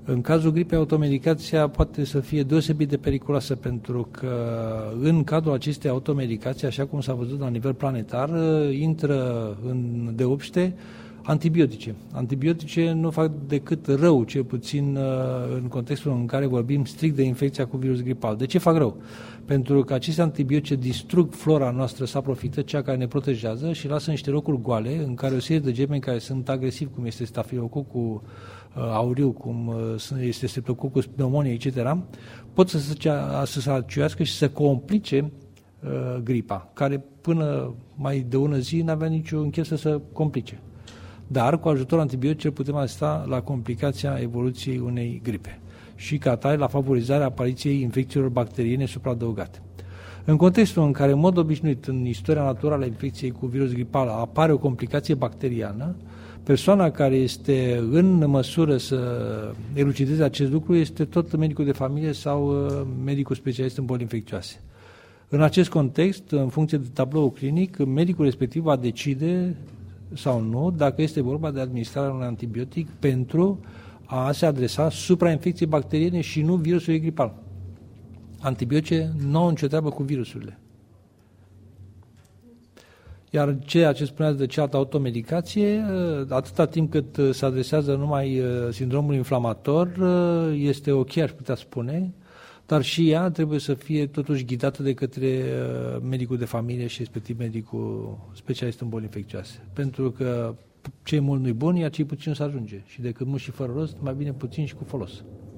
În cazul gripei, automedicația poate să fie deosebit de periculoasă, pentru că în cadrul acestei automedicații, așa cum s-a văzut la nivel planetar, intră în deopște antibiotice. Antibiotice nu fac decât rău, cel puțin în contextul în care vorbim strict de infecția cu virus gripal. De ce fac rău? Pentru că aceste antibiotice distrug flora noastră saprofită, cea care ne protejează, și lasă niște locuri goale în care o serie de gemeni care sunt agresivi, cum este stafilococul aureus, cum este streptococcus pneumoniae, etc., pot să se aciuiască și să complice gripa, care până mai de ună zi n-avea niciun chef să se complice. Dar cu ajutorul antibioticelor putem asista la complicația evoluției unei gripe și ca atare la favorizarea apariției infecțiilor bacteriene supraadăugate. În contextul în care, în mod obișnuit, în istoria naturală a infecției cu virus gripal apare o complicație bacteriană, persoana care este în măsură să elucideze acest lucru este tot medicul de familie sau medicul specialist în boli infecțioase. În acest context, în funcție de tabloul clinic, medicul respectiv va decide sau nu dacă este vorba de administrarea unui antibiotic pentru a se adresa suprainfecției bacteriene și nu virusului gripal. Antibiotice nu au nicio treabă cu virusurile. Iar ceea ce spuneați de cealaltă automedicație, atâta timp cât se adresează numai sindromul inflamator, este ok, aș putea spune, dar și ea trebuie să fie totuși ghidată de către medicul de familie și respectiv medicul specialist în boli infecțioase. Pentru că ce mult nu-i bun, iar ce puțin să ajunge. Și decât mult și fără rost, mai bine puțin și cu folos.